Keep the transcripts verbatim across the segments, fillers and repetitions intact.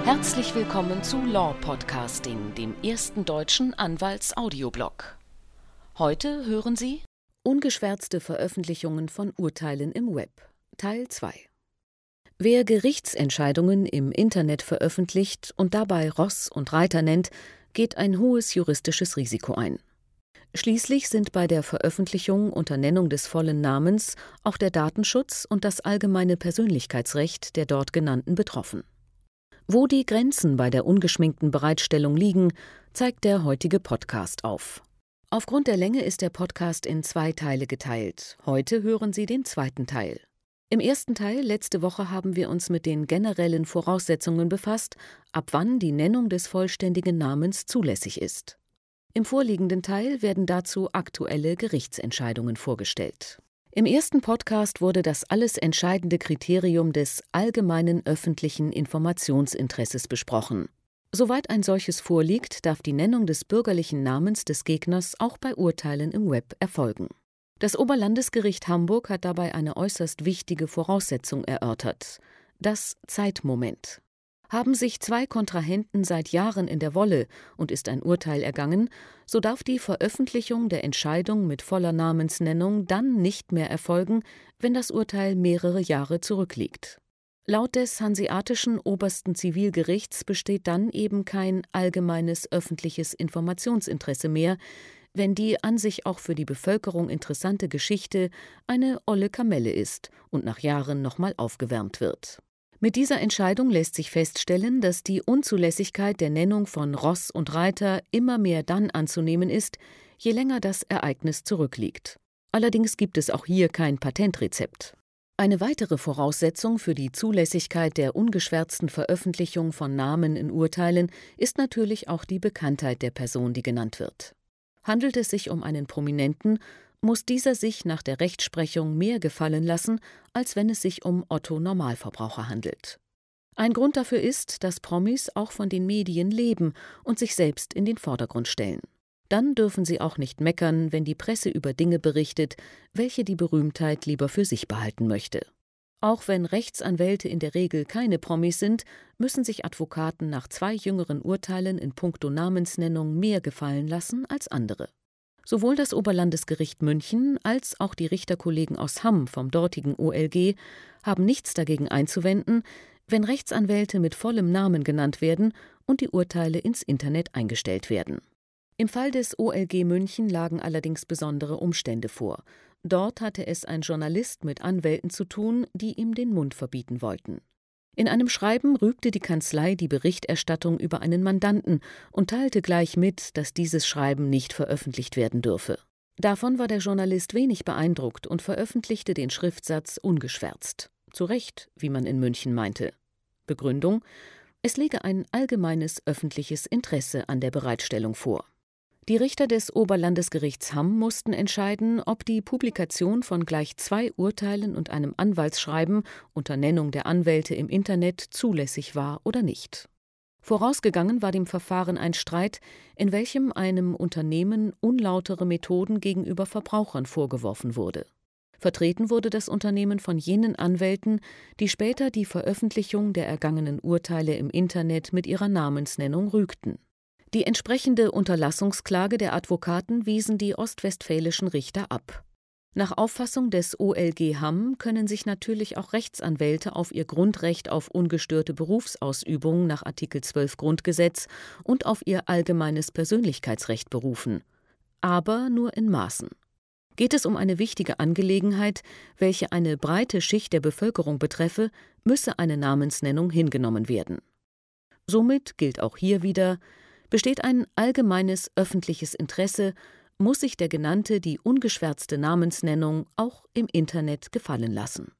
Herzlich willkommen zu Law Podcasting, dem ersten deutschen Anwalts-Audioblog. Heute hören Sie ungeschwärzte Veröffentlichungen von Urteilen im Web, Teil zwei. Wer Gerichtsentscheidungen im Internet veröffentlicht und dabei Ross und Reiter nennt, geht ein hohes juristisches Risiko ein. Schließlich sind bei der Veröffentlichung unter Nennung des vollen Namens auch der Datenschutz und das allgemeine Persönlichkeitsrecht der dort Genannten betroffen. Wo die Grenzen bei der ungeschminkten Bereitstellung liegen, zeigt der heutige Podcast auf. Aufgrund der Länge ist der Podcast in zwei Teile geteilt. Heute hören Sie den zweiten Teil. Im ersten Teil letzte Woche haben wir uns mit den generellen Voraussetzungen befasst, ab wann die Nennung des vollständigen Namens zulässig ist. Im vorliegenden Teil werden dazu aktuelle Gerichtsentscheidungen vorgestellt. Im ersten Podcast wurde das alles entscheidende Kriterium des allgemeinen öffentlichen Informationsinteresses besprochen. Soweit ein solches vorliegt, darf die Nennung des bürgerlichen Namens des Gegners auch bei Urteilen im Web erfolgen. Das Oberlandesgericht Hamburg hat dabei eine äußerst wichtige Voraussetzung erörtert: das Zeitmoment. Haben sich zwei Kontrahenten seit Jahren in der Wolle und ist ein Urteil ergangen, so darf die Veröffentlichung der Entscheidung mit voller Namensnennung dann nicht mehr erfolgen, wenn das Urteil mehrere Jahre zurückliegt. Laut des Hanseatischen Obersten Zivilgerichts besteht dann eben kein allgemeines öffentliches Informationsinteresse mehr, wenn die an sich auch für die Bevölkerung interessante Geschichte eine olle Kamelle ist und nach Jahren nochmal aufgewärmt wird. Mit dieser Entscheidung lässt sich feststellen, dass die Unzulässigkeit der Nennung von Ross und Reiter immer mehr dann anzunehmen ist, je länger das Ereignis zurückliegt. Allerdings gibt es auch hier kein Patentrezept. Eine weitere Voraussetzung für die Zulässigkeit der ungeschwärzten Veröffentlichung von Namen in Urteilen ist natürlich auch die Bekanntheit der Person, die genannt wird. Handelt es sich um einen Prominenten, muss dieser sich nach der Rechtsprechung mehr gefallen lassen, als wenn es sich um Otto-Normalverbraucher handelt. Ein Grund dafür ist, dass Promis auch von den Medien leben und sich selbst in den Vordergrund stellen. Dann dürfen sie auch nicht meckern, wenn die Presse über Dinge berichtet, welche die Berühmtheit lieber für sich behalten möchte. Auch wenn Rechtsanwälte in der Regel keine Promis sind, müssen sich Advokaten nach zwei jüngeren Urteilen in puncto Namensnennung mehr gefallen lassen als andere. Sowohl das Oberlandesgericht München als auch die Richterkollegen aus Hamm vom dortigen O L G haben nichts dagegen einzuwenden, wenn Rechtsanwälte mit vollem Namen genannt werden und die Urteile ins Internet eingestellt werden. Im Fall des O L G München lagen allerdings besondere Umstände vor. Dort hatte es ein Journalist mit Anwälten zu tun, die ihm den Mund verbieten wollten. In einem Schreiben rügte die Kanzlei die Berichterstattung über einen Mandanten und teilte gleich mit, dass dieses Schreiben nicht veröffentlicht werden dürfe. Davon war der Journalist wenig beeindruckt und veröffentlichte den Schriftsatz ungeschwärzt. Zu Recht, wie man in München meinte. Begründung: Es lege ein allgemeines öffentliches Interesse an der Bereitstellung vor. Die Richter des Oberlandesgerichts Hamm mussten entscheiden, ob die Publikation von gleich zwei Urteilen und einem Anwaltsschreiben unter Nennung der Anwälte im Internet zulässig war oder nicht. Vorausgegangen war dem Verfahren ein Streit, in welchem einem Unternehmen unlautere Methoden gegenüber Verbrauchern vorgeworfen wurde. Vertreten wurde das Unternehmen von jenen Anwälten, die später die Veröffentlichung der ergangenen Urteile im Internet mit ihrer Namensnennung rügten. Die entsprechende Unterlassungsklage der Advokaten wiesen die ostwestfälischen Richter ab. Nach Auffassung des O L G Hamm können sich natürlich auch Rechtsanwälte auf ihr Grundrecht auf ungestörte Berufsausübung nach Artikel zwölf Grundgesetz und auf ihr allgemeines Persönlichkeitsrecht berufen. Aber nur in Maßen. Geht es um eine wichtige Angelegenheit, welche eine breite Schicht der Bevölkerung betreffe, müsse eine Namensnennung hingenommen werden. Somit gilt auch hier wieder: Besteht ein allgemeines öffentliches Interesse, muss sich der Genannte die ungeschwärzte Namensnennung auch im Internet gefallen lassen.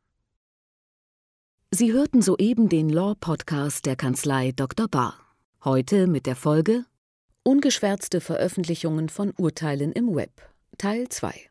Sie hörten soeben den Law-Podcast der Kanzlei Doktor Bahr. Heute mit der Folge Ungeschwärzte Veröffentlichungen von Urteilen im Web, Teil zwei.